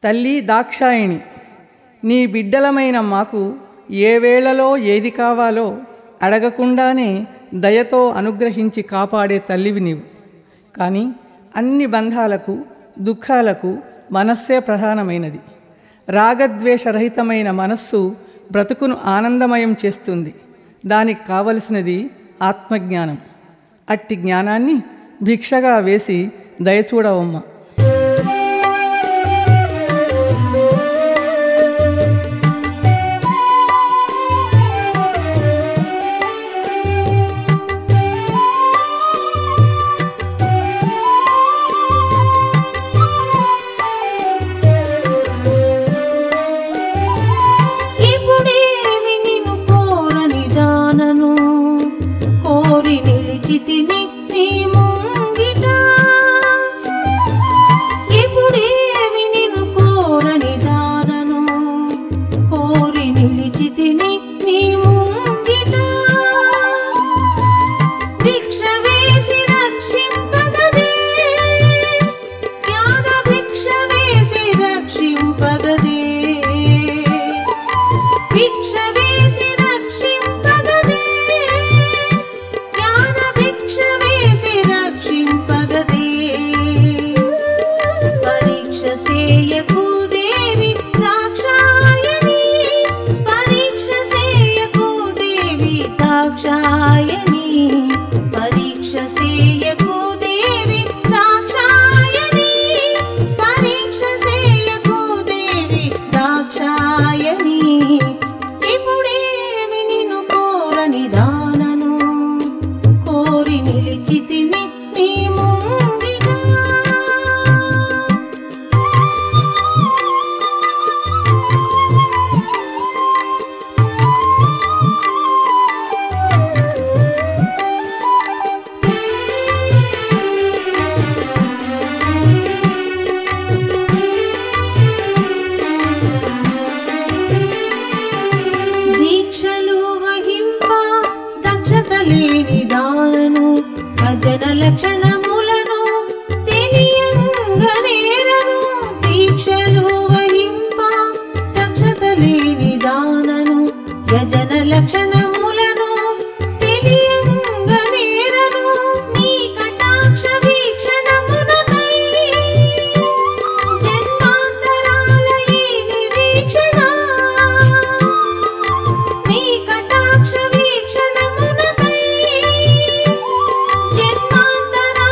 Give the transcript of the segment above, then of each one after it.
తల్లి దాక్షాయిణి, నీ బిడ్డలమైన మాకు ఏ వేళలో ఏది కావాలో అడగకుండానే దయతో అనుగ్రహించి కాపాడే తల్లివి నీవు. కానీ అన్ని బంధాలకు దుఃఖాలకు మనస్సే ప్రధానమైనది. రాగద్వేషరహితమైన మనస్సు బ్రతుకును ఆనందమయం చేస్తుంది. దానికి కావలసినది ఆత్మజ్ఞానం. అట్టి జ్ఞానాన్ని భిక్షగా వేసి దయచూడవమ్మ. లక్షణములను తెలియంగనేరను, దీక్షలు వహింప దక్షత లేని దానను. యజన లక్షణములను తెలియంగనేరను, నీ కటాక్ష వీక్షణమునకై జన్మాంతరాల ఈ నిరీక్షణ. నీ కటాక్ష వీక్షణమునకై జన్మాంతరాల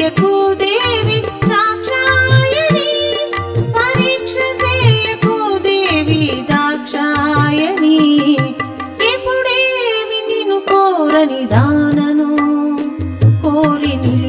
చేయకు దేవి దాక్షాయణి, పరీక్ష చేయకు దేవి దాక్షాయణి. ఎప్పుడేమి నిన్ను కోరని దానను, కోరి నిలి